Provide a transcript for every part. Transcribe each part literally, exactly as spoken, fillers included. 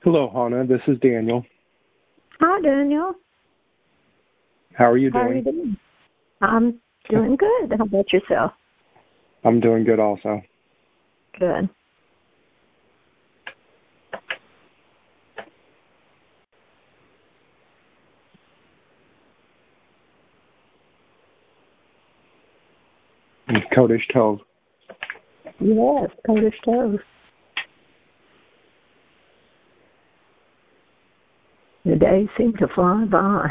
Hello, Hannah. This is Daniel. Hi, Daniel. How are you How doing? are you doing? I'm doing good. How about yourself? I'm doing good also. Good. Kodesh Tov. Yes, Kodesh Tov. The days seem to fly by.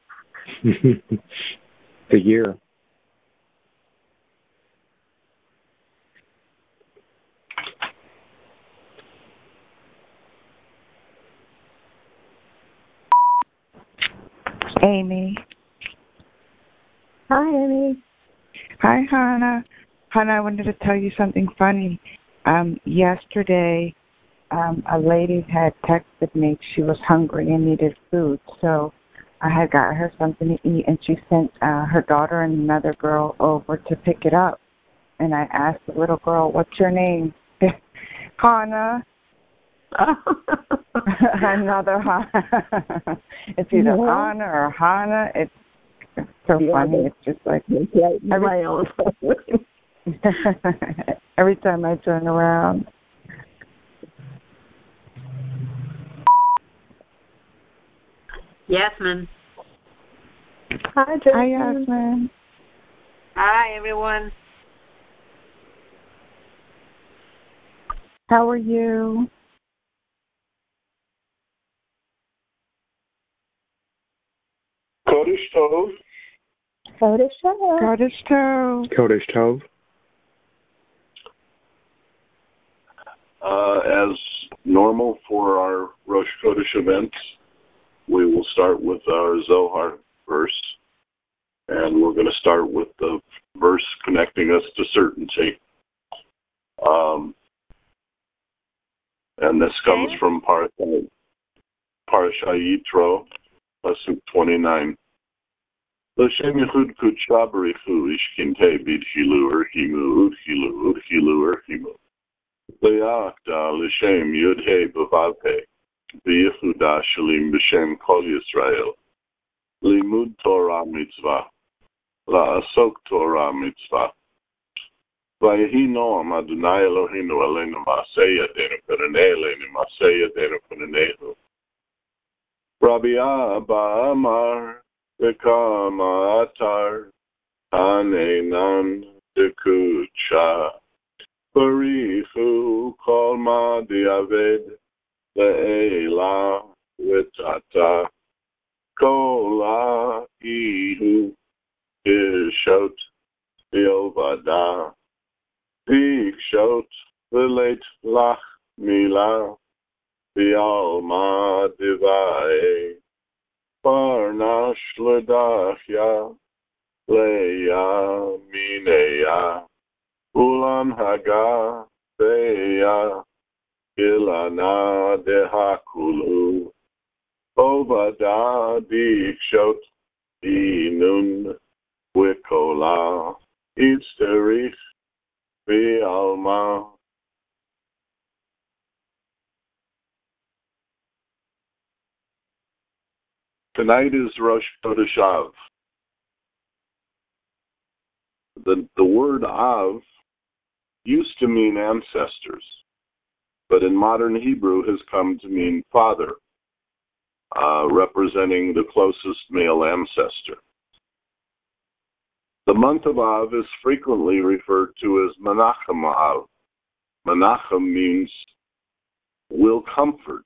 The year. Amy. Hi, Amy. Hi, Hannah. Hannah, I wanted to tell you something funny. Um, yesterday, um, a lady had texted me. She was hungry and needed food, so I had got her something to eat, and she sent uh, her daughter and another girl over to pick it up. And I asked the little girl, "What's your name?" Hannah. Another Hannah. It's either Yeah. Anna or Hannah. It's so Yeah, funny. It's just like every, every time I turn around. Yasmin. Hi, Jason. Hi, Yasmin. Hi, everyone. How are you? Kodesh Tov. Kodesh Tov. Kodesh Tov. Kodesh Tov. Uh, as normal for our Rosh Chodesh events, we will start with our Zohar verse, and we're going to start with the verse connecting us to certainty. Um, and this comes Okay. from Parashat Yitro, Pasuk twenty-nine. L'shem yichud kudsha b'richu ishkintei b'dchilu erchimu udchilu udchilu erchimu. Le'akda l'shem yud-hei b'vav-hei b'yichuda shalim b'shem kol Yisrael. Limud Torah mitzvah. La'asok Torah mitzvah. Vayehi noam Adonai Eloheinu aleinu ma'aseh yadeinu p'nei aleinu ma'aseh yadeinu p'neihu. Rabbi Abba Amar V'kama atar Hanenan dekudsha Barichu kol ma diaved le'ela v'tata kol ha'ihu kishot v'ovada v'ikshot v'leit lach milah v'alma divae Parnash ledachya leya mineya ulan haga beya ilana dehakulu ovada dikshot inun wikola isterich v'alma. Tonight is Rosh Chodesh Av. The, the word Av used to mean ancestors, but in modern Hebrew has come to mean father, uh, representing the closest male ancestor. The month of Av is frequently referred to as Menachem Av. Menachem means will comfort.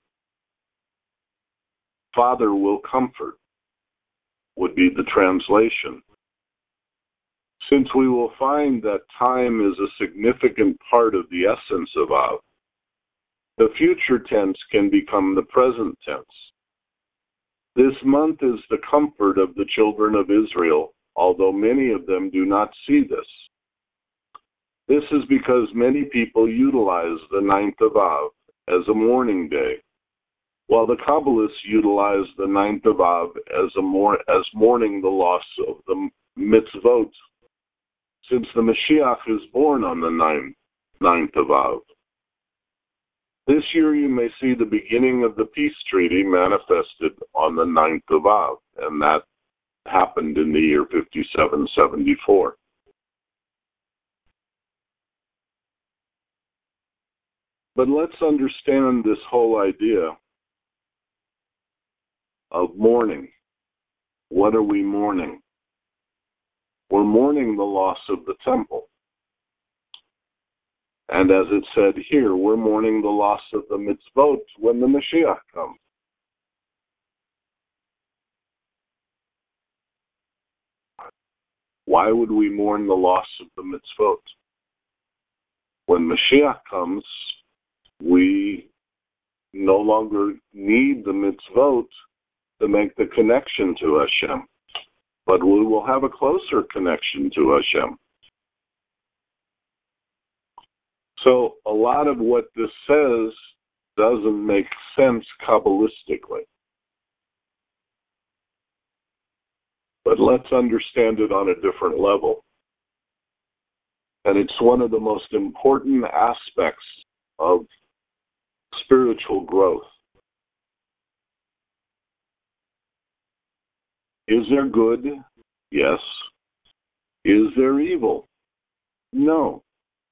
Father will comfort would be the translation. Since we will find that time is a significant part of the essence of Av, the future tense can become the present tense. This month is the comfort of the children of Israel, although many of them do not see this. This is because many people utilize the ninth of Av as a mourning day, while the Kabbalists utilize the ninth of Av as a more as mourning the loss of the mitzvot, since the Mashiach is born on the ninth, ninth of Av. This year you may see the beginning of the peace treaty manifested on the ninth of Av, and that happened in the year fifty-seven seventy-four. But let's understand this whole idea of mourning. What are we mourning? We're mourning the loss of the temple. And as it said here, we're mourning the loss of the mitzvot when the Mashiach comes. Why would we mourn the loss of the mitzvot? When Mashiach comes, we no longer need the mitzvot to make the connection to Hashem, but we will have a closer connection to Hashem. So a lot of what this says doesn't make sense Kabbalistically. But let's understand it on a different level. And it's one of the most important aspects of spiritual growth. Is there good? Yes. Is there evil? No.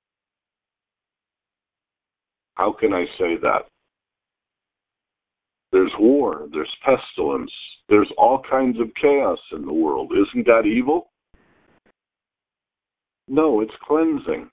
How can I say that? There's war, there's pestilence, there's all kinds of chaos in the world. Isn't that evil? No, it's cleansing.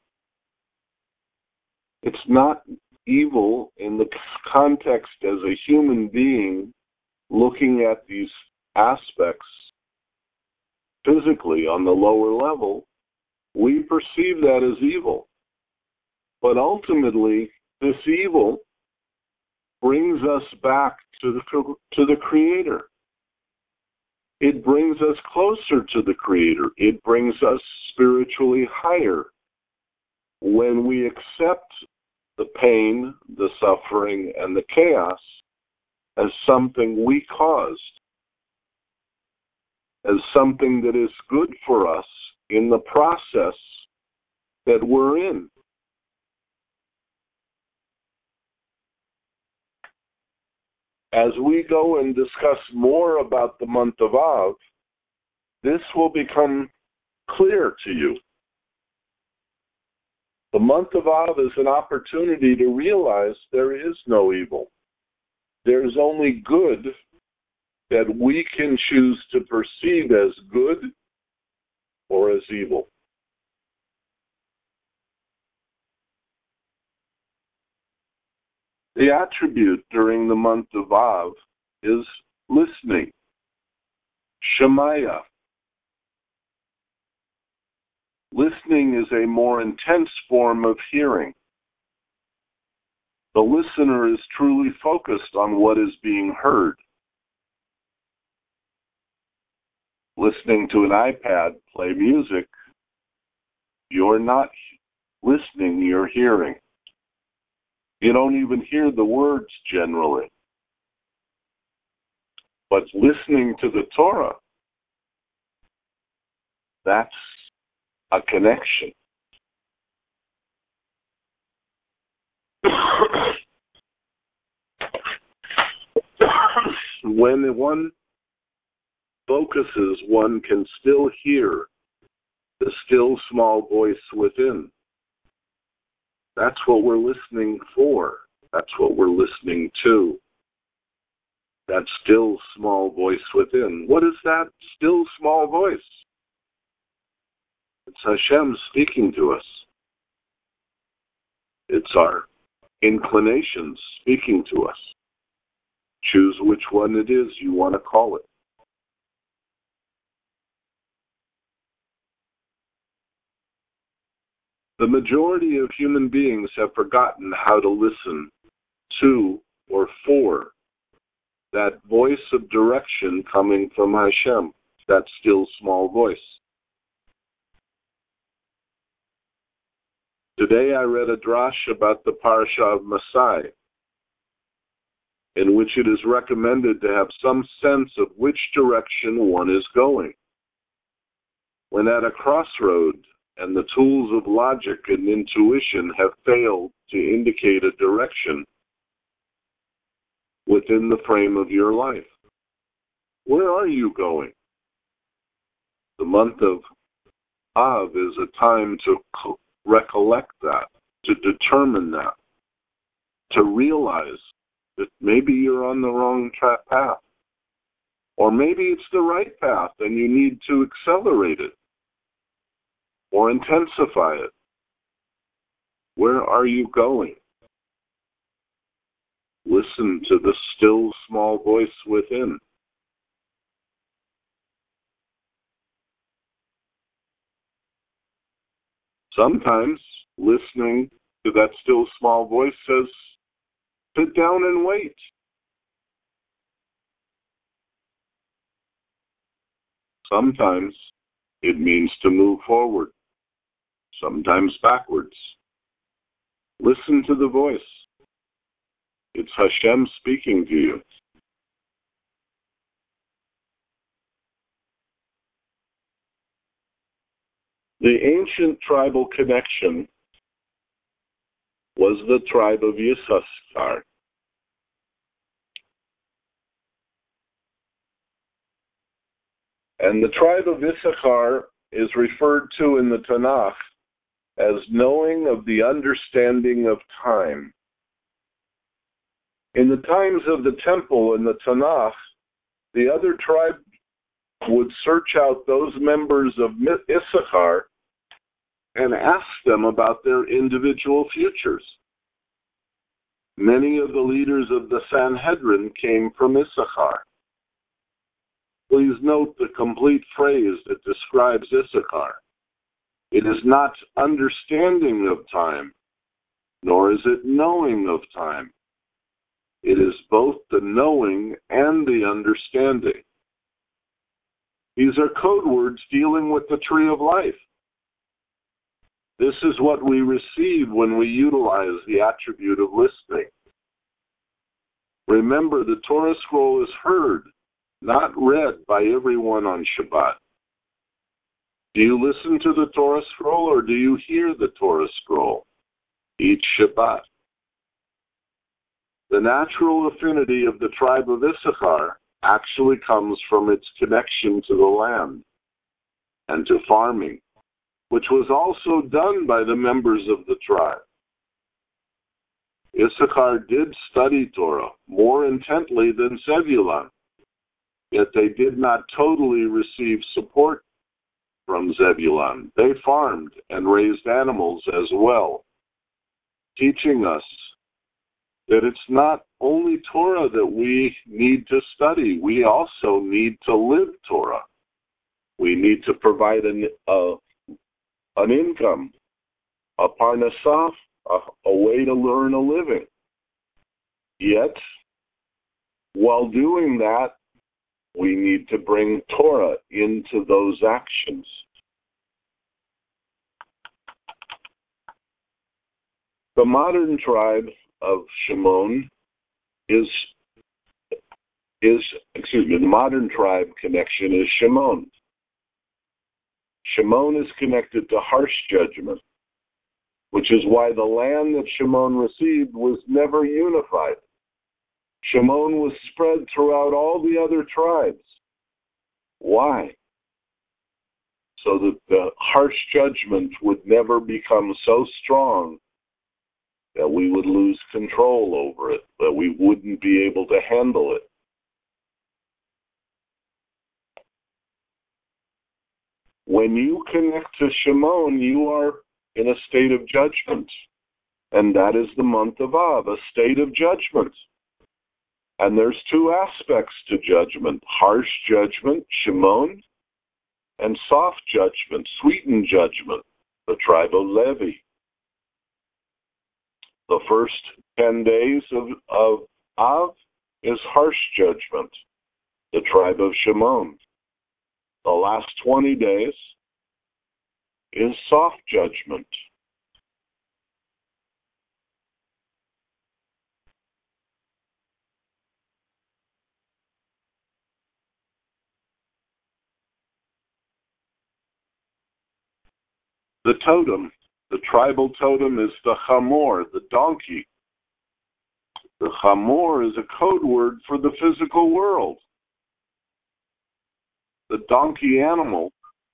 It's not evil in the context as a human being looking at these aspects physically on the lower level. We perceive that as evil. But ultimately, this evil brings us back to the to the Creator. It brings us closer to the Creator. It brings us spiritually higher when we accept the pain, the suffering, and the chaos as something we caused, as something that is good for us in the process that we're in. As we go and discuss more about the month of Av, this will become clear to you. The month of Av is an opportunity to realize there is no evil. There is only good that we can choose to perceive as good or as evil. The attribute during the month of Av is listening, Shemaya. Listening is a more intense form of hearing. The listener is truly focused on what is being heard. Listening to an iPad play music, you're not listening, you're hearing. You don't even hear the words generally. But listening to the Torah, that's a connection. When one focuses, one can still hear the still small voice within. That's what we're listening for. That's what we're listening to. That still small voice within. What is that still small voice? It's Hashem speaking to us. It's our inclinations speaking to us. Choose which one it is you want to call it. The majority of human beings have forgotten how to listen to or for that voice of direction coming from Hashem, that still small voice. Today I read a drash about the Parsha of Masai, in which it is recommended to have some sense of which direction one is going. When at a crossroad, and the tools of logic and intuition have failed to indicate a direction, within the frame of your life. Where are you going? The month of Av is a time to recollect that, to determine that, to realize that maybe you're on the wrong tra- path. Or maybe it's the right path and you need to accelerate it or intensify it. Where are you going? Listen to the still small voice within. Sometimes listening to that still small voice says, sit down and wait. Sometimes it means to move forward, sometimes backwards. Listen to the voice. It's Hashem speaking to you. The ancient tribal connection was the tribe of Yisachar. And the tribe of Issachar is referred to in the Tanakh as knowing of the understanding of time. In the times of the temple in the Tanakh, the other tribe would search out those members of Issachar and ask them about their individual futures. Many of the leaders of the Sanhedrin came from Issachar. Please note the complete phrase that describes Issachar. It is not understanding of time, nor is it knowing of time. It is both the knowing and the understanding. These are code words dealing with the tree of life. This is what we receive when we utilize the attribute of listening. Remember, the Torah scroll is heard, not read by everyone on Shabbat. Do you listen to the Torah scroll or do you hear the Torah scroll each Shabbat? The natural affinity of the tribe of Issachar actually comes from its connection to the land and to farming, which was also done by the members of the tribe. Issachar did study Torah more intently than Zebulun, yet they did not totally receive support from Zebulun. They farmed and raised animals as well, teaching us that it's not only Torah that we need to study, we also need to live Torah. We need to provide an, uh, an income, a parnassah, a, a way to learn a living. Yet, while doing that, we need to bring Torah into those actions. The modern tribe of Shimon is, is, excuse me, the modern tribe connection is Shimon. Shimon is connected to harsh judgment, which is why the land that Shimon received was never unified. Shimon was spread throughout all the other tribes. Why? So that the harsh judgment would never become so strong that we would lose control over it, that we wouldn't be able to handle it. When you connect to Shimon, you are in a state of judgment. And that is the month of Av, a state of judgment. And there's two aspects to judgment: harsh judgment, Shimon, and soft judgment, sweetened judgment, the tribe of Levi. The first ten days of, of Av is harsh judgment, the tribe of Shimon. The last twenty days is soft judgment. The totem, the tribal totem, is the chamor, the donkey. The chamor is a code word for the physical world. The donkey animal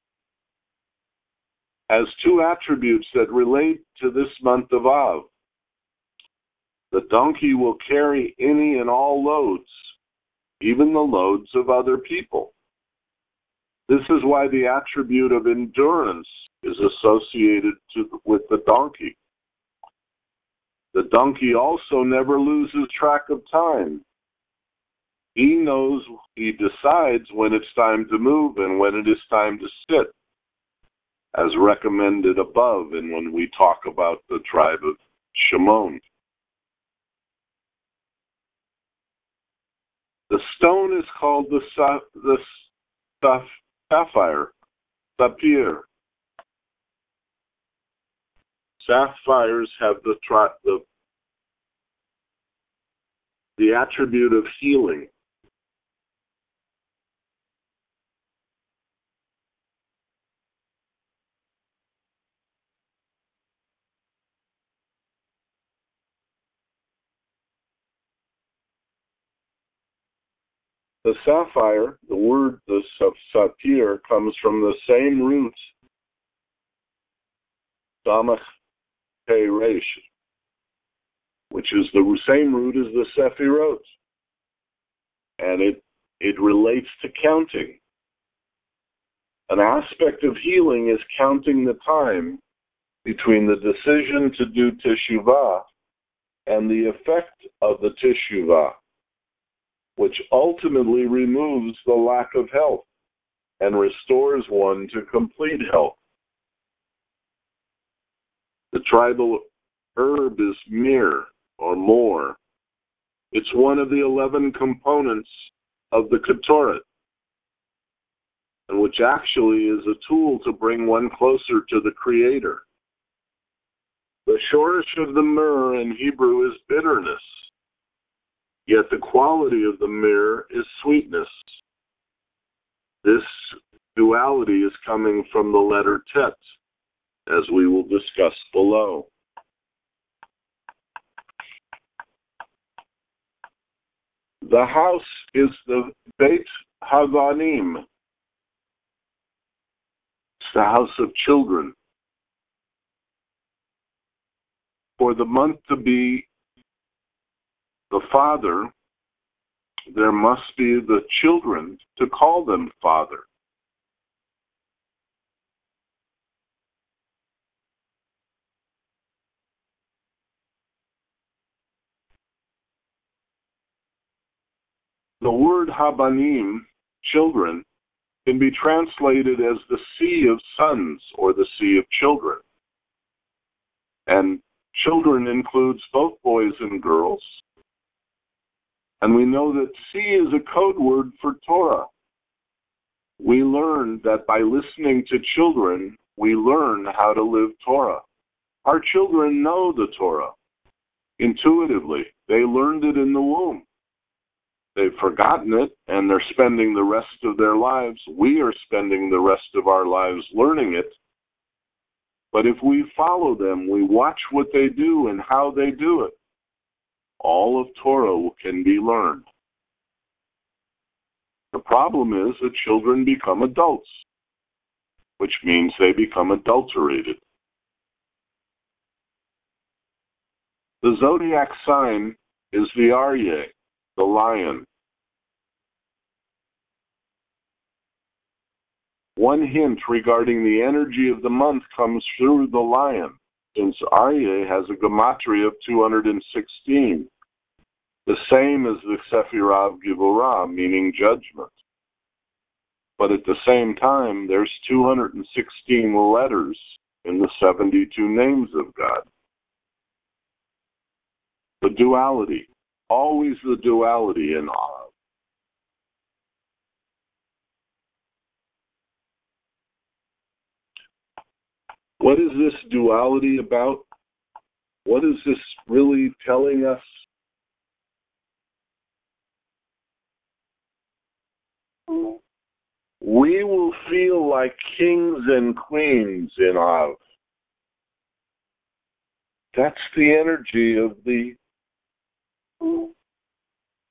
has two attributes that relate to this month of Av. The donkey will carry any and all loads, even the loads of other people. This is why the attribute of endurance is associated to, with the donkey. The donkey also never loses track of time. He knows, he decides when it's time to move and when it is time to sit, as recommended above and when we talk about the tribe of Shimon. The stone is called the, the sapphire, sapphire. Sapphires have the, the, the attribute of healing. The sapphire, the word the sapphire, comes from the same root, samach pei resh, which is the same root as the sephirot, and it it relates to counting. An aspect of healing is counting the time between the decision to do teshuvah and the effect of the teshuvah, which ultimately removes the lack of health and restores one to complete health. The tribal herb is mir, or more. It's one of the eleven components of the Ketoret, and which actually is a tool to bring one closer to the Creator. The shorish of the mir in Hebrew is bitterness, yet the quality of the mir is sweetness. This duality is coming from the letter tet, as we will discuss below. The house is the Beit Havanim. It's the house of children. For the month to be the father, there must be the children to call them father. The word Habanim, children, can be translated as the sea of sons or the sea of children. And children includes both boys and girls. And we know that sea is a code word for Torah. We learn that by listening to children, we learn how to live Torah. Our children know the Torah intuitively. They learned it in the womb. They've forgotten it, and they're spending the rest of their lives. We are spending the rest of our lives learning it. But if we follow them, we watch what they do and how they do it, all of Torah can be learned. The problem is that children become adults, which means they become adulterated. The zodiac sign is the Aryeh, the lion. One hint regarding the energy of the month comes through the lion, since Aryeh has a gematria of two hundred sixteen, the same as the Sephirah Givorah, meaning judgment. But at the same time, there's two hundred sixteen letters in the seventy-two names of God. The duality, always the duality in Av. What is this duality about? What is this really telling us? We will feel like kings and queens in Av. That's the energy of the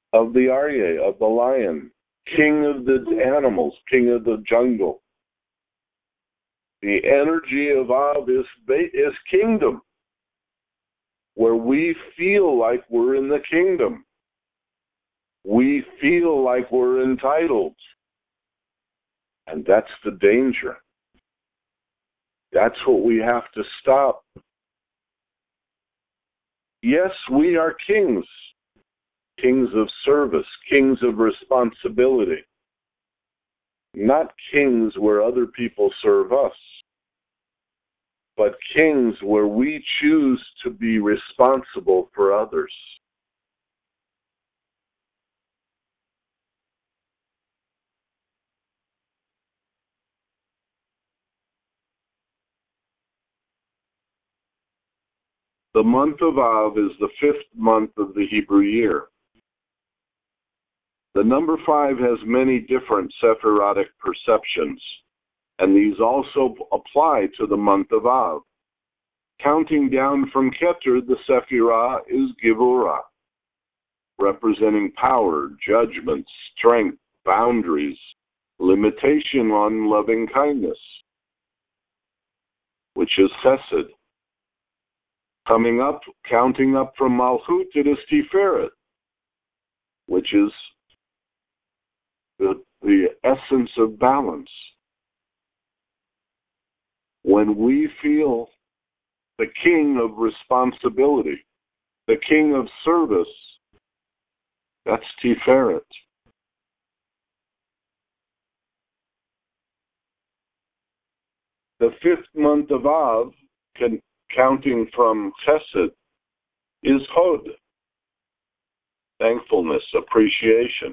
of the Aryeh, of the lion, king of the animals, king of the jungle. The energy of Av is, is kingdom, where we feel like we're in the kingdom. We feel like we're entitled. And that's the danger. That's what we have to stop. Yes, we are kings. Kings of service, kings of responsibility. Not kings where other people serve us, but kings where we choose to be responsible for others. The month of Av is the fifth month of the Hebrew year. The number five has many different Sephirotic perceptions, and these also apply to the month of Av. Counting down from Keter, the Sephirah is Givurah, representing power, judgment, strength, boundaries, limitation on loving kindness, which is Chesed. Coming up, counting up from Malchut, it is Tiferet, which is the, the essence of balance. When we feel the king of responsibility, the king of service, that's Tiferet. The fifth month of Av, can, counting from Chesed, is Hod, thankfulness, appreciation.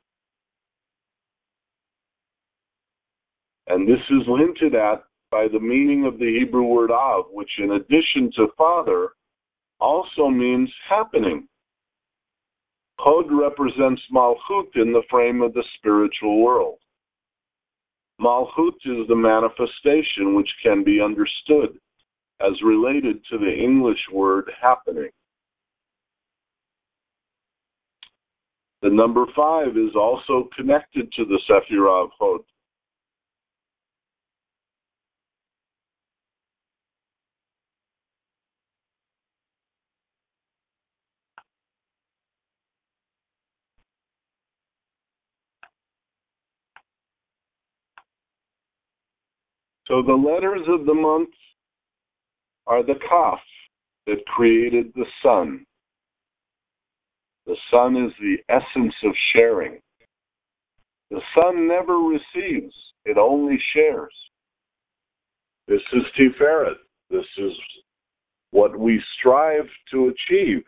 And this is hinted at by the meaning of the Hebrew word Av, which in addition to father, also means happening. Hod represents Malchut in the frame of the spiritual world. Malchut is the manifestation which can be understood as related to the English word happening. The number five is also connected to the Sephirah of Hod. So the letters of the month are the Kaf that created the sun. The sun is the essence of sharing. The sun never receives, it only shares. This is Tiferet. This is what we strive to achieve.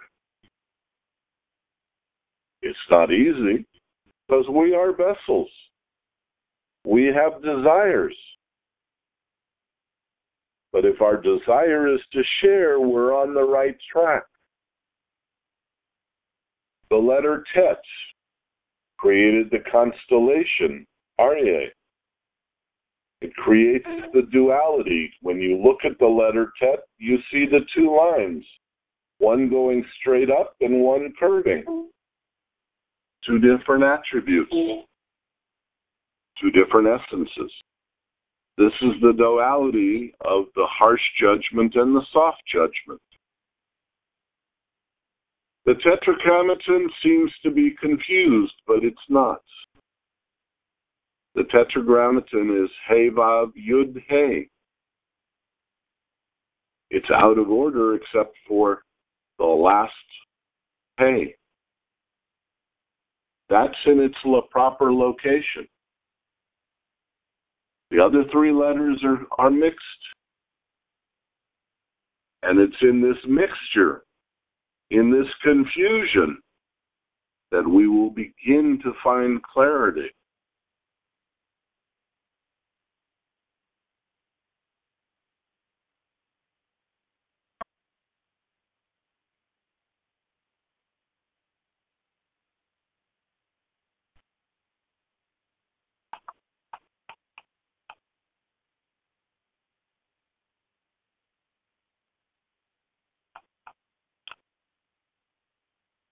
It's not easy because we are vessels. We have desires. But if our desire is to share, we're on the right track. The letter Tet created the constellation Aryeh. It creates the duality. When you look at the letter Tet, you see the two lines, one going straight up and one curving. Two different attributes, two different essences. This is the duality of the harsh judgment and the soft judgment. The Tetragrammaton seems to be confused, but it's not. The Tetragrammaton is Hey Vav Yud Hey. It's out of order except for the last Hey. That's in its proper location. The other three letters are, are mixed. And it's in this mixture, in this confusion, that we will begin to find clarity.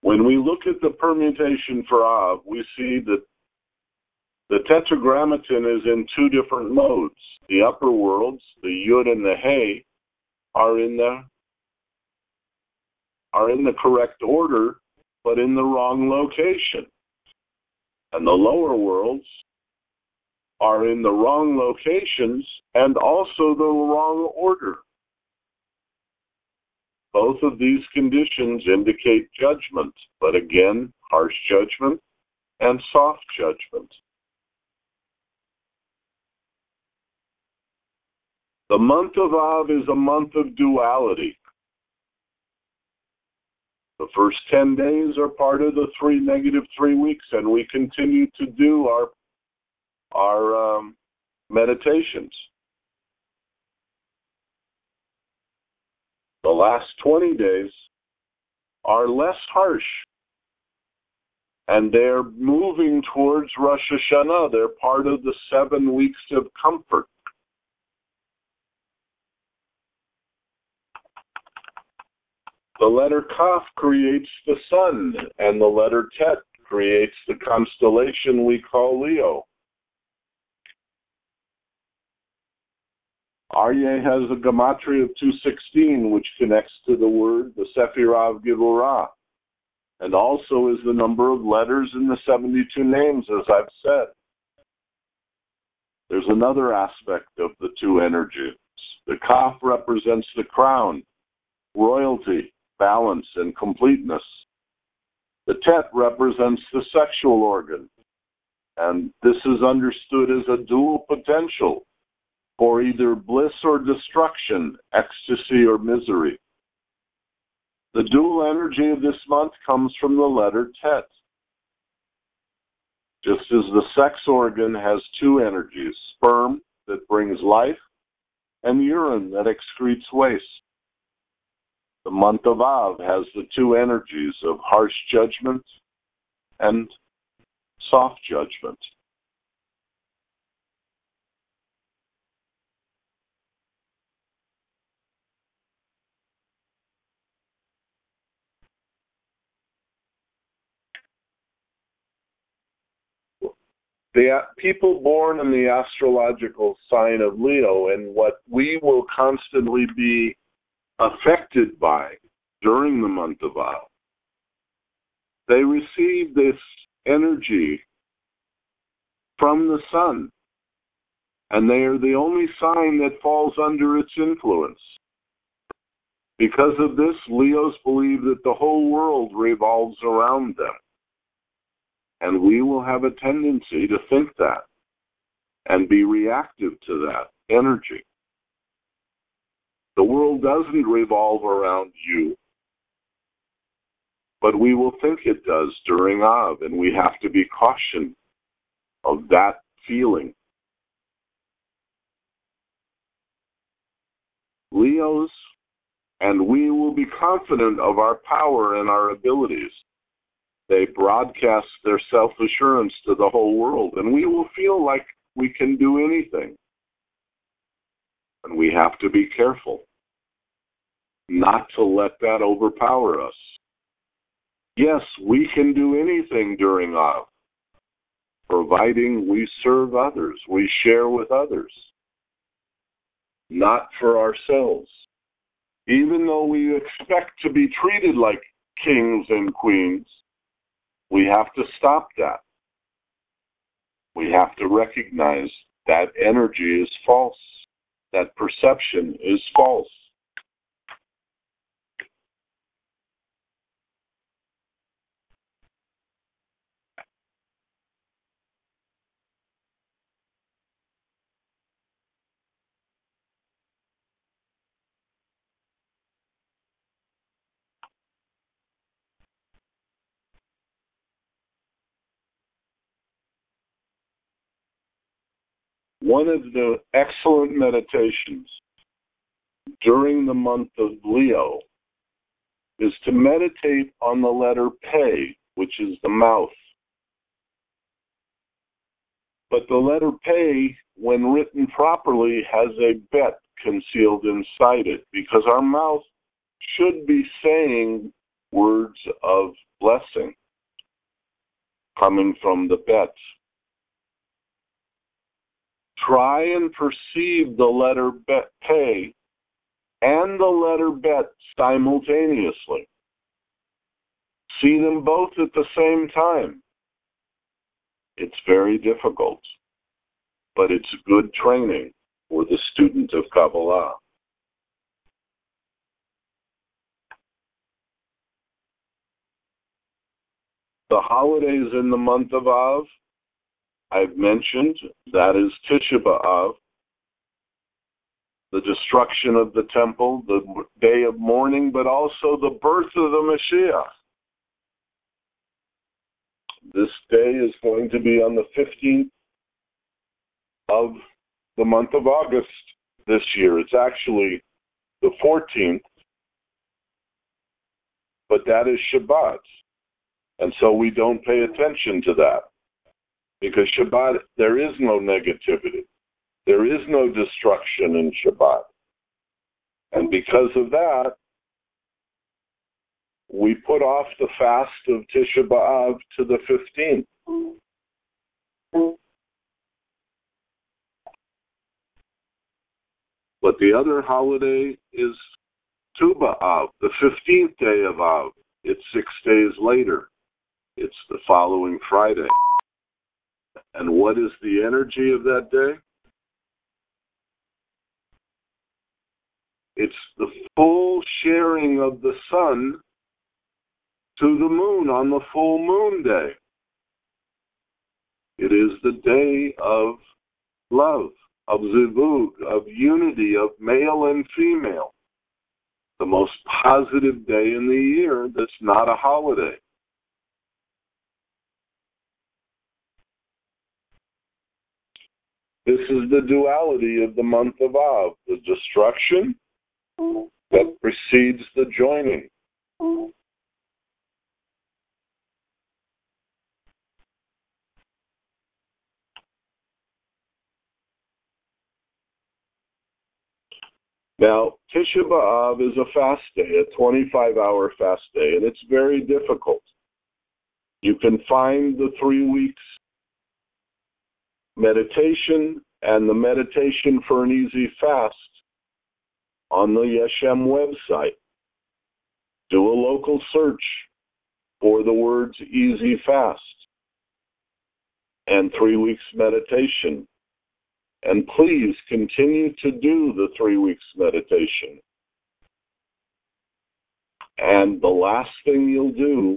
When we look at the permutation for Av, we see that the tetragrammaton is in two different modes. The upper worlds, the Yud and the He, are in the are in the correct order, but in the wrong location. And the lower worlds are in the wrong locations and also the wrong order. Both of these conditions indicate judgment, but again, harsh judgment and soft judgment. The month of Av is a month of duality. The first ten days are part of the three negative three weeks, and we continue to do our, our um, meditations. The last twenty days are less harsh, and they're moving towards Rosh Hashanah. They're part of the seven weeks of comfort. The letter Kaf creates the sun, and the letter Tet creates the constellation we call Leo. Aryeh has a gematria of two sixteen, which connects to the word, the Sephirah of Gevurah, and also is the number of letters in the seventy-two names, as I've said. There's another aspect of the two energies. The Kaf represents the crown, royalty, balance, and completeness. The Tet represents the sexual organ, and this is understood as a dual potential for either bliss or destruction, ecstasy or misery. The dual energy of this month comes from the letter Tet. Just as the sex organ has two energies, sperm that brings life and urine that excretes waste. The month of Av has the two energies of harsh judgment and soft judgment. The people born in the astrological sign of Leo, and what we will constantly be affected by during the month of Av, they receive this energy from the sun, and they are the only sign that falls under its influence. Because of this, Leos believe that the whole world revolves around them. And we will have a tendency to think that and be reactive to that energy. The world doesn't revolve around you, but we will think it does during Av, and we have to be cautious of that feeling. Leos, and we will be confident of our power and our abilities. They broadcast their self-assurance to the whole world, and we will feel like we can do anything. And we have to be careful not to let that overpower us. Yes, we can do anything during Av, providing we serve others, we share with others, not for ourselves. Even though we expect to be treated like kings and queens, we have to stop that. We have to recognize that energy is false. That perception is false. One of the excellent meditations during the month of Leo is to meditate on the letter Pe, which is the mouth. But the letter Pe, when written properly, has a bet concealed inside it, because our mouth should be saying words of blessing coming from the bet. Try and perceive the letter bet, pay and the letter bet simultaneously. See them both at the same time. It's very difficult, but it's good training for the student of Kabbalah. The holidays in the month of Av, I've mentioned, that is Tisha B'Av, the destruction of the temple, the day of mourning, but also the birth of the Mashiach. This day is going to be on the fifteenth of the month of August this year. It's actually the fourteenth, but that is Shabbat. And so we don't pay attention to that. Because Shabbat, there is no negativity. There is no destruction in Shabbat. And because of that, we put off the fast of Tisha B'Av to the fifteenth. But the other holiday is Tu B'Av, the fifteenth day of Av. It's six days later. It's the following Friday. And what is the energy of that day? It's the full sharing of the sun to the moon on the full moon day. It is the day of love, of zivug, of unity, of male and female. The most positive day in the year that's not a holiday. This is the duality of the month of Av, the destruction that precedes the joining. Now, Tisha B'Av is a fast day, a twenty-five hour fast day, and it's very difficult. You can find the three weeks meditation and the meditation for an easy fast on the Yeshem website. Do a local search for the words easy fast and three weeks meditation. And please continue to do the three weeks meditation. And the last thing you'll do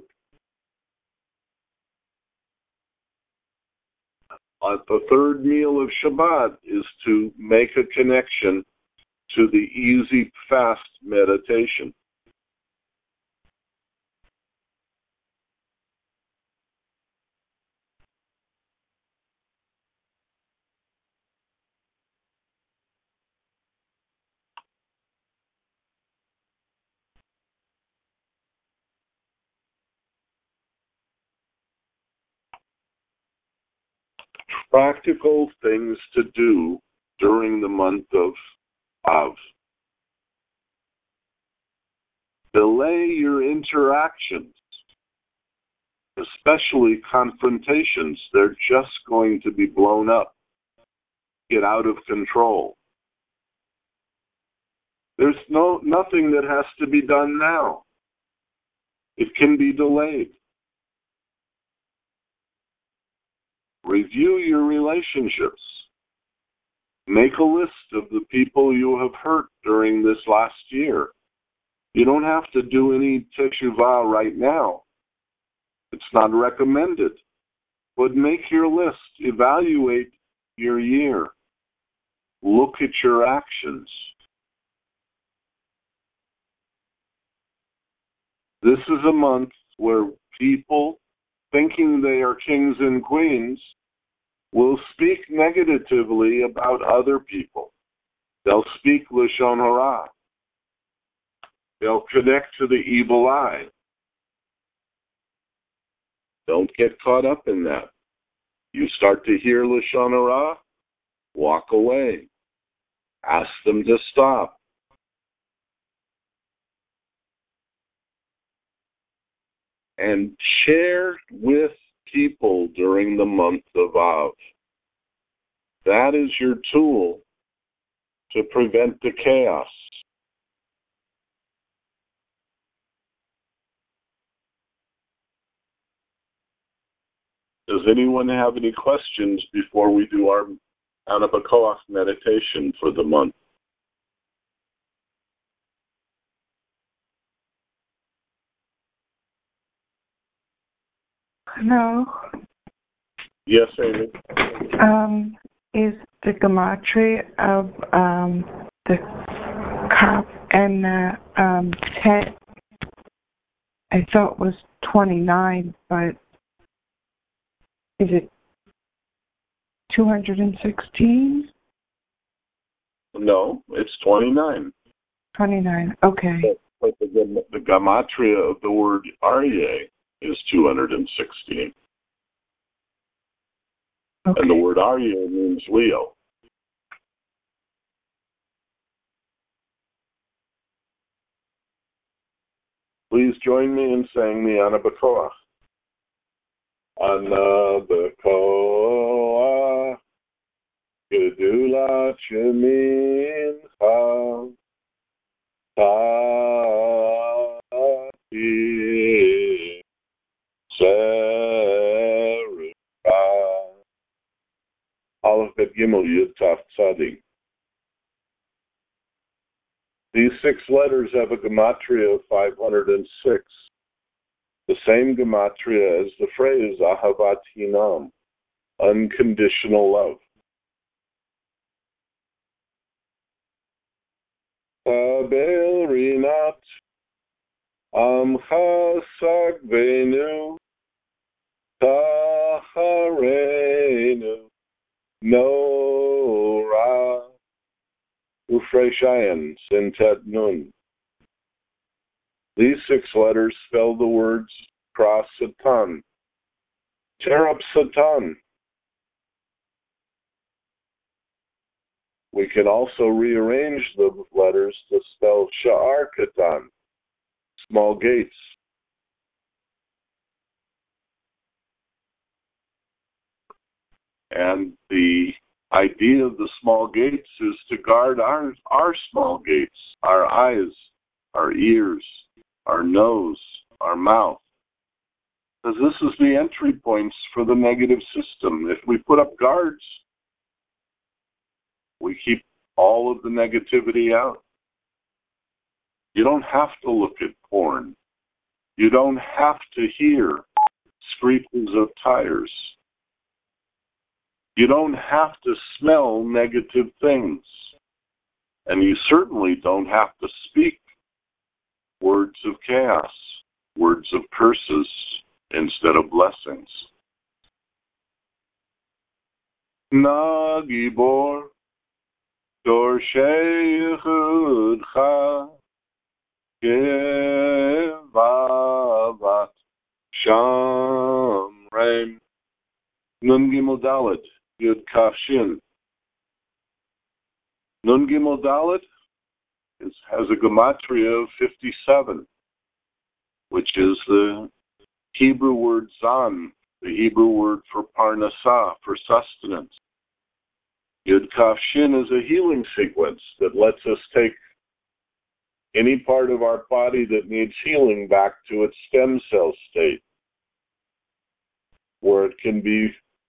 at the third meal of Shabbat is to make a connection to the easy fast meditation. Practical things to do during the month of Av. Delay your interactions, especially confrontations. They're just going to be blown up, get out of control. There's no nothing that has to be done now. It can be delayed. Review your relationships. Make a list of the people you have hurt during this last year. You don't have to do any teshuvah right now. It's not recommended. But make your list. Evaluate your year. Look at your actions. This is a month where people, thinking they are kings and queens, will speak negatively about other people. They'll speak Lashon Hara. They'll connect to the evil eye. Don't get caught up in that. You start to hear Lashon Hara, walk away. Ask them to stop. and share with people during the month of Av. That is your tool to prevent the chaos. Does anyone have any questions before we do our Anabakoach meditation for the month? No. Yes, Amy? Um, is the gematria of um, the cop and the um, tet, I thought was twenty-nine, but is it two hundred sixteen? No, it's twenty-nine. twenty-nine, okay. But, but the, the gematria of the word Aryeh is two hundred sixteen. Okay. And the word Aryeh means Leo. Please join me in saying the Anabakoach. Anabakoach, Gedulat Shemincha, Tati, Serika, Aleph Bet Gimel Yud Taf Tzadik. These six letters have a gematria of five hundred six, the same gematria as the phrase Ahavat Hinam, unconditional love. Tabel Rinat Amcha Sagvenu Taharenu Nora Ufreshayan Sintet Nun. These six letters spell the words cross Satan. Tear up Satan. We can also rearrange the letters to spell Sha'ar Katan, small gates. And the idea of the small gates is to guard our, our small gates, our eyes, our ears, our nose, our mouth. Because this is the entry points for the negative system. If we put up guards, we keep all of the negativity out. You don't have to look at porn. You don't have to hear screeches of tires. You don't have to smell negative things. And you certainly don't have to speak words of chaos, words of curses instead of blessings. Na Gibor Dorshei Yechudcha Gevavat Shamreim Nun Gimel Dalet Yud Kaf Shin. Nun Gimel Dalet is, has a gematria of fifty-seven, which is the Hebrew word zan, the Hebrew word for parnasah, for sustenance. Yud Kaf Shin is a healing sequence that lets us take any part of our body that needs healing back to its stem cell state, where it can be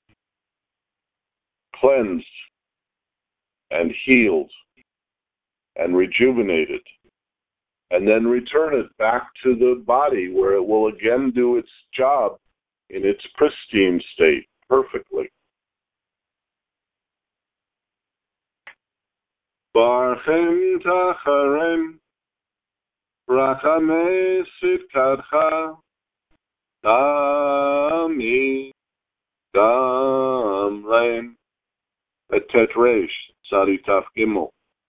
cleansed and healed and rejuvenated, and then return it back to the body where it will again do its job in its pristine state perfectly. Barchem tacharem rachamei sitkadcha dami damreim et tetreish tzaditaf gimel.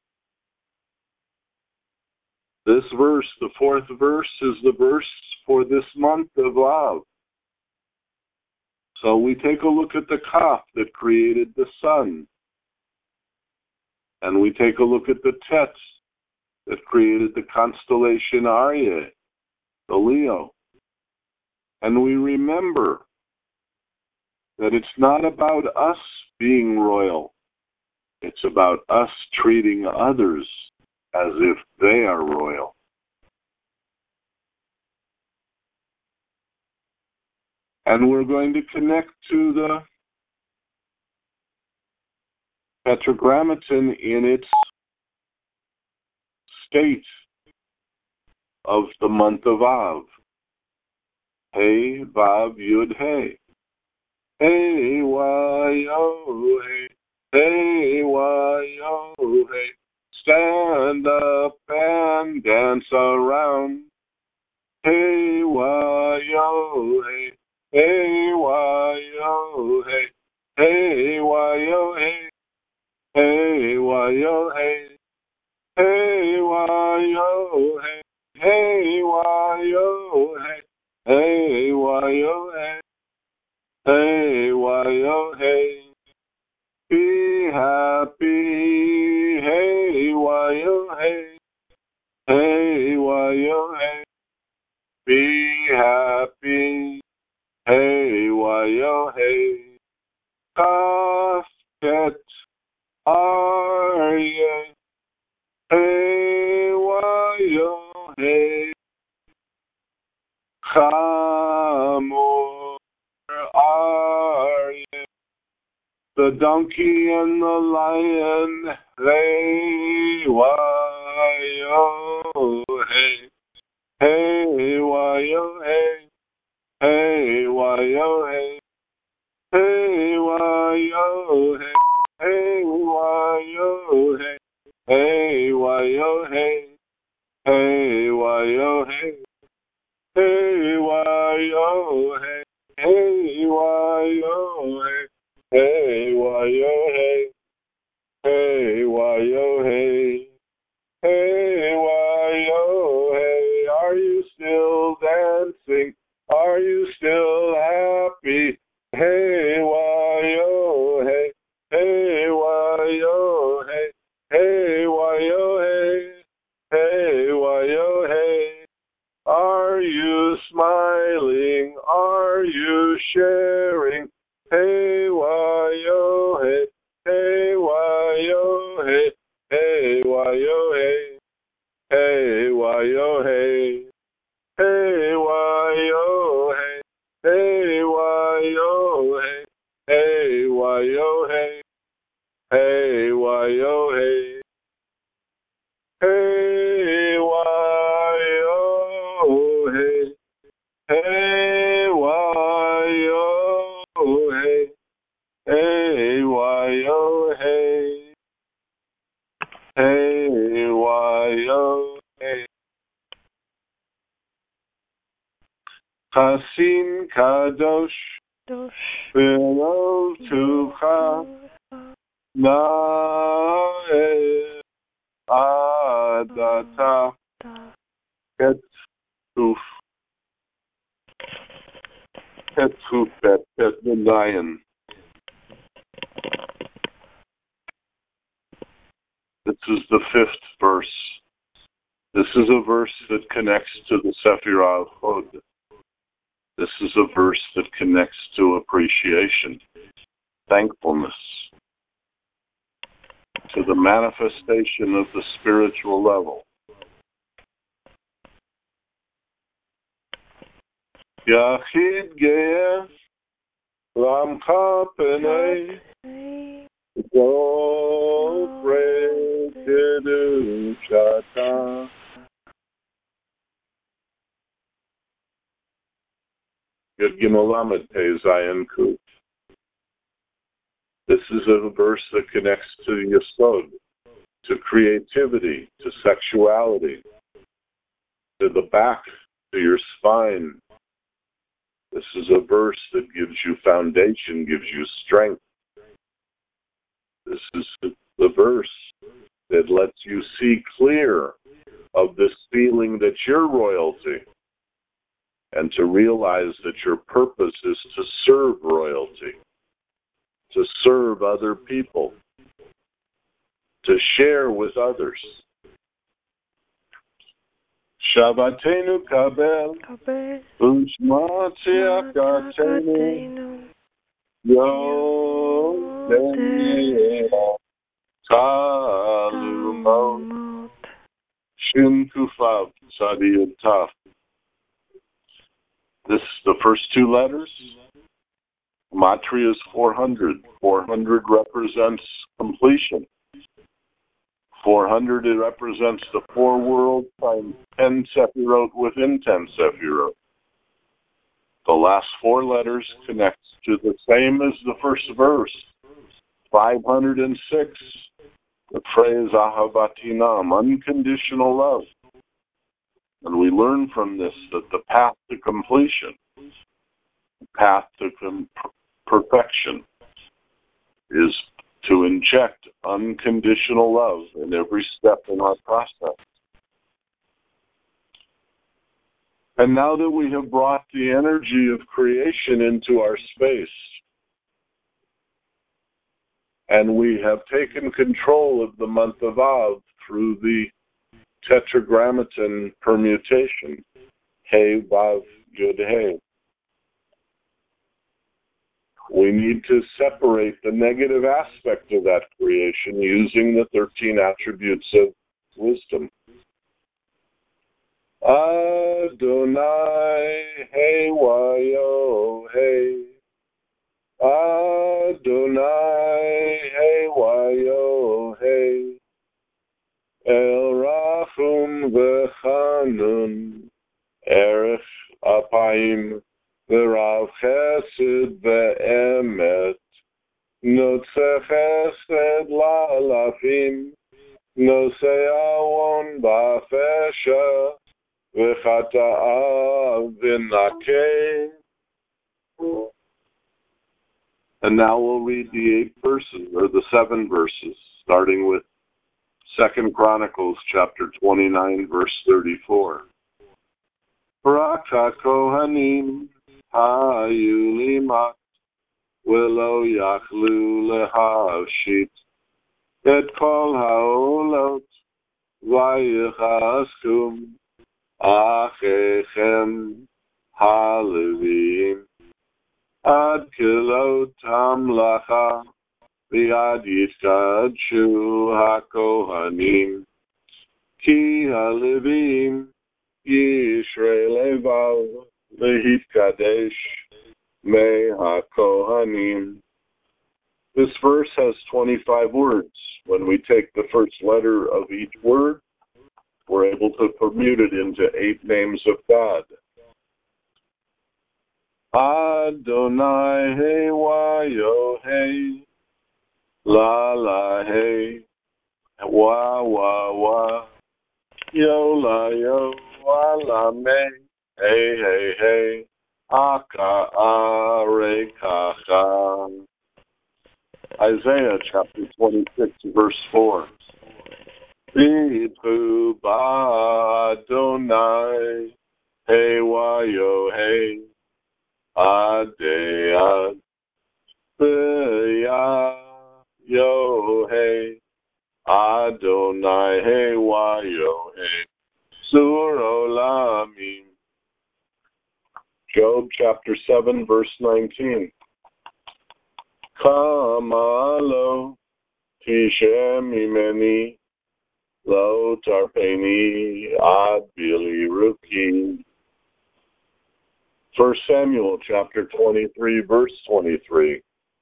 This verse, the fourth verse, is the verse for this month of Av. So we take a look at the Kaf that created the sun. And we take a look at the Tet that created the constellation Aryeh, the Leo. And we remember that it's not about us being royal. It's about us treating others as if they are royal. And we're going to connect to the Tetragrammaton in its state of the month of Av. Hey, Vav, Yud, Hey. Hey, why, oh, hey. Hey, why, oh, hey. Stand up and dance around. Hey, why, oh, hey. Hey, why, oh, hey. Hey, why, oh, hey. Hey, why, oh, hey. Hey, why, oh, hey. Hey, why, oh, hey. Hey, why, oh, hey. Hey, why, oh, hey. Be happy. Hey, why, oh, hey. Hey, why, oh, hey. Be happy. Hey, why, oh, hey. Kasket Arye. Hey, why, oh, hey. Chamor Arye. The donkey and the lion, hey, why, oh, hey. Hey, why, oh, hey. Hey, why, oh, hey. Hey, why, oh, hey. Hey, why, oh, hey. Hey, why, oh, hey. Hey, why, oh, hey. Hey, why, oh, hey. Hey, why, oh, hey. Hey, why, oh, hey. Hey, why, oh, hey. Hey, why, oh, hey. Are you still dancing? Are you still happy? Hey, why, oh, hey. Hey, why, oh, hey. Hey, why, oh, hey. Hey, why, oh, hey. Are you smiling? Are you sharing? Hey, why, oh, hey. Hey, why, oh, hey. Hey, why, oh, hey. Hey, why, oh, hey. Hey, why, oh, hey. Hey, why, oh, hey. Hey, why, oh, hey. Hey, why, oh, hey. Hey, why, oh, hey. Hey, why, oh, hey. Hey, why, oh, hey. Hey, why, oh, hey. Chasim Kadosh, V'lo Tucha, Na'eh Adata, Ketuf, Ketuf, Bet, Bet, Zion. This is the fifth verse. This is a verse that connects to the Sephirah Chod. This is a verse that connects to appreciation, thankfulness, to the manifestation of the spiritual level. Yachid Ge'eh Lamcha Penei Dofre Kedushata. Yud Gimel Lamed Pei Zayin Kuf. This is a verse that connects to Yesod, to creativity, to sexuality, to the back, to your spine. This is a verse that gives you foundation, gives you strength. This is the verse that lets you see clear of this feeling that you're royalty, and to realize that your purpose is to serve royalty, to serve other people, to share with others. Shabbatenu kabel, ushma tzedakatenu, Yodea Talumot, Shin Kufav Tzadiyud Taf. This is the first two letters. Matri is four hundred. four hundred represents completion. four hundred it represents the four worlds times ten Sefirot within ten Sefirot. The last four letters connect to the same as the first verse. five hundred six, the phrase Ahabatinam, unconditional love. And we learn from this that the path to completion, the path to com- perfection, is to inject unconditional love in every step in our process. And now that we have brought the energy of creation into our space, and we have taken control of the month of Av through the Tetragrammaton permutation, He, Vav, Yud, He, we need to separate the negative aspect of that creation using the thirteen attributes of wisdom. Adonai, hey, wayo, hey. Adonai, hey, wayo, hey. El Rachum v'chanun, Erech apayim, v'rav chesed v'emet, notze chesed la'alafim, nose awon ba'fesha, v'chata'av v'nakeh. And now we'll read the eight verses, or the seven verses, starting with Second Chronicles chapter twenty-nine, verse thirty-four. Rak ha-kohanim hayu limat v'lo yachlu lehavshit et kol ha'olot v'yichaskum achechem halevim ad kilot hamlacha v'ad yitkadshu ha-kohanim ki halevim yishrei levav lehitkadesh me ha-kohanim. This verse has twenty-five words. When we take the first letter of each word, we're able to permute it into eight names of God. Adonai, hey, wayo, hey, la, la, hey, wa, wa, wa, yo, la, yo, wa, la, me, hey, hey, hey, aka, are, ka, ka. Isaiah chapter twenty-six, verse four. B'hu ba'Adonai, hey, wayo, hey, Adei B'ya yo hey Adonai hey wa yo hey Sur Olamim. Job chapter seven verse nineteen. Kamalo Tishem imeni lo tarpeni ad bili ruki. First Samuel chapter twenty-three, verse twenty-three.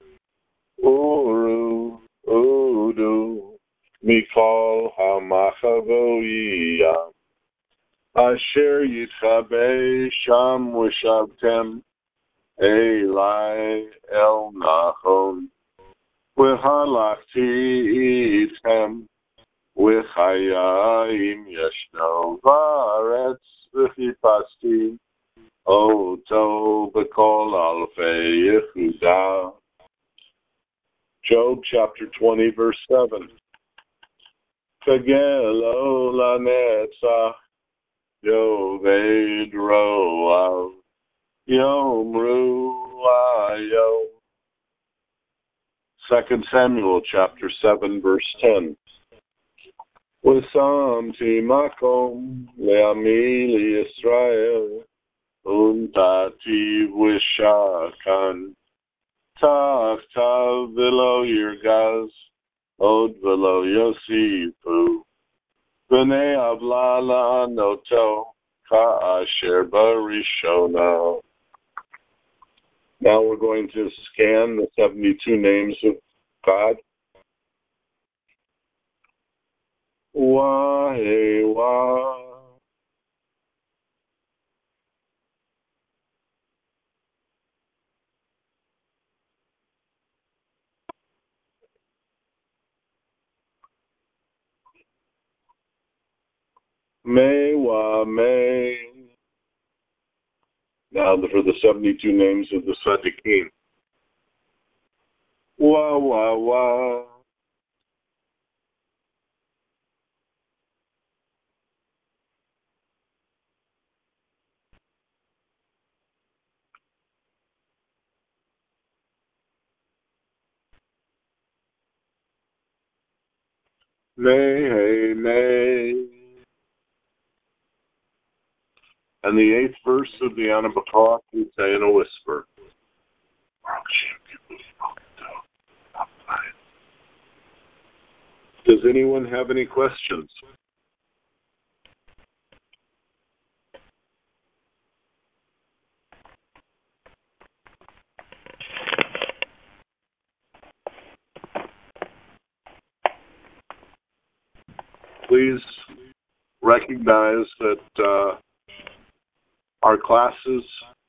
Uru, Udu, Mikol HaMachavoiyah, Asher Yitchabe Sham V'Shavtem, Eli El Nachon, V'Halachti Itchem, V'Chayayim Yeshno V'Aretz V'Chipasti, Oto B'Kol Alfei Yehuda. Job chapter twenty, verse seven. Kagelo Lanetzach Yoved Roav Yomru Ayo. Second Samuel chapter seven, verse ten. ושמתי מקום לעמי לישראל, ונתתי ושכן, תחתיו ולא ירגז, עוד ולא יוסיפו, בני עוולה לענותו, כאשר בראשונה. Now we're going to scan the seventy-two names of God. Wah-hey-wah. May-wah-may. Now for the seventy-two names of the Tzaddikim. Wah-wah-wah. May, hey, may. And the eighth verse of the Ana B'Kach we say in a whisper. Does anyone have any questions? Please recognize that uh, our classes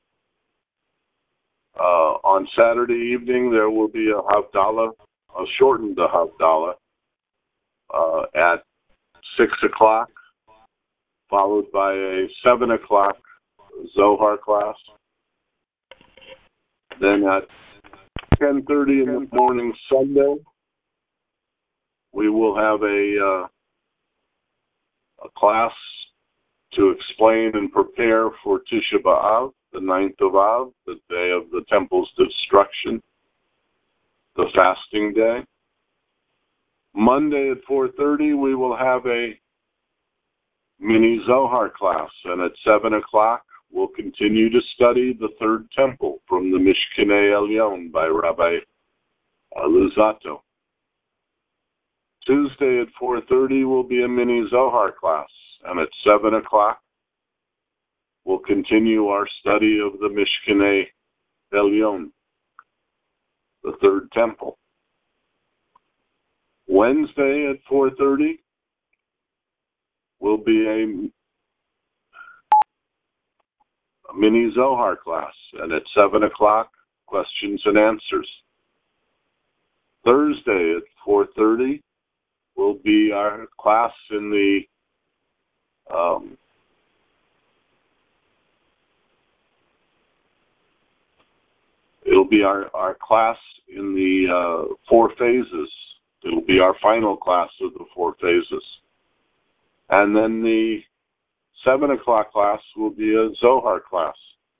uh, on Saturday evening, there will be a Havdalah, a shortened Havdalah uh, at six o'clock, followed by a seven o'clock Zohar class. Then at ten thirty in the morning Sunday, we will have a, uh, a class to explain and prepare for Tisha B'Av, the ninth of Av, the day of the temple's destruction, the fasting day. Monday at four thirty, we will have a mini Zohar class, and at seven o'clock, we'll continue to study the third temple from the Mishkanei Elyon by Rabbi Luzzatto. Tuesday at four thirty will be a mini Zohar class, and at seven o'clock, we'll continue our study of the Mishkanei Elyon, the third temple. Wednesday at four thirty will be a, a mini Zohar class, and at seven o'clock, questions and answers. Thursday at four thirty will be our class in the um, it'll be our, our class in the uh, four phases. It'll be our final class of the four phases. And then the seven o'clock class will be a Zohar class.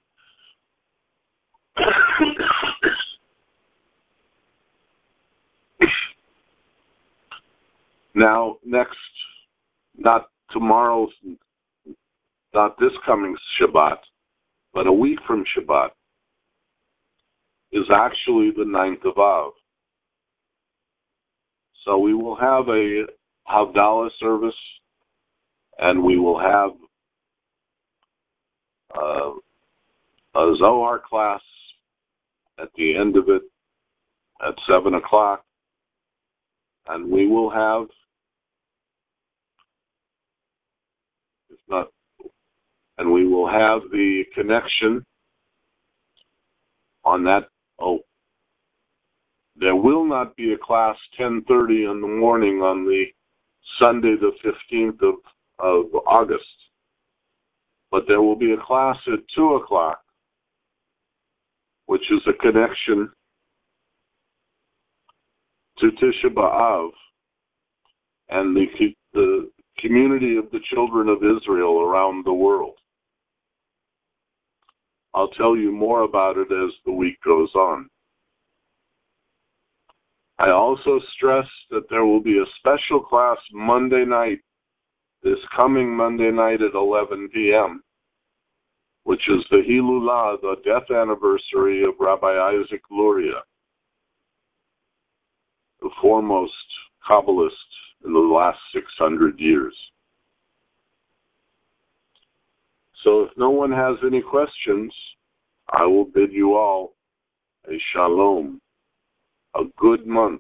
Now, next, not tomorrow, not this coming Shabbat, but a week from Shabbat, is actually the ninth of Av. So we will have a Havdalah service, and we will have uh, a Zohar class at the end of it at seven o'clock, and we will have, if not, and we will have the connection on that. Oh, there will not be a class ten thirty in the morning on the Sunday the fifteenth of, of August, but there will be a class at two o'clock, which is a connection to Tisha B'Av and the, the community of the children of Israel around the world. I'll tell you more about it as the week goes on. I also stress that there will be a special class Monday night, this coming Monday night at eleven p.m., which is the Hilulah, the death anniversary of Rabbi Isaac Luria, the foremost Kabbalist in the last six hundred years. So if no one has any questions, I will bid you all a shalom, a good month.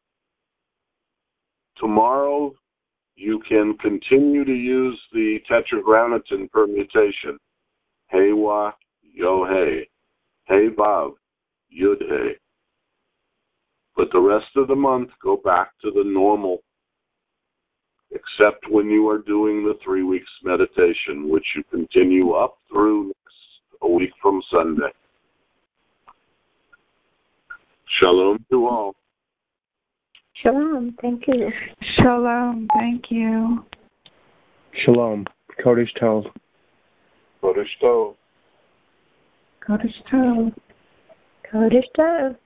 Tomorrow, you can continue to use the tetragrammaton permutation. Hey-wa, yo-hey. Hey-bav, yud-hey. But the rest of the month, go back to the normal, except when you are doing the three weeks meditation, which you continue up through next, a week from Sunday. Shalom to all. Shalom. Thank you. Shalom. Thank you. Shalom. Kodesh Tov. Kodesh Tov. Kodesh Tov. Kodesh Tov.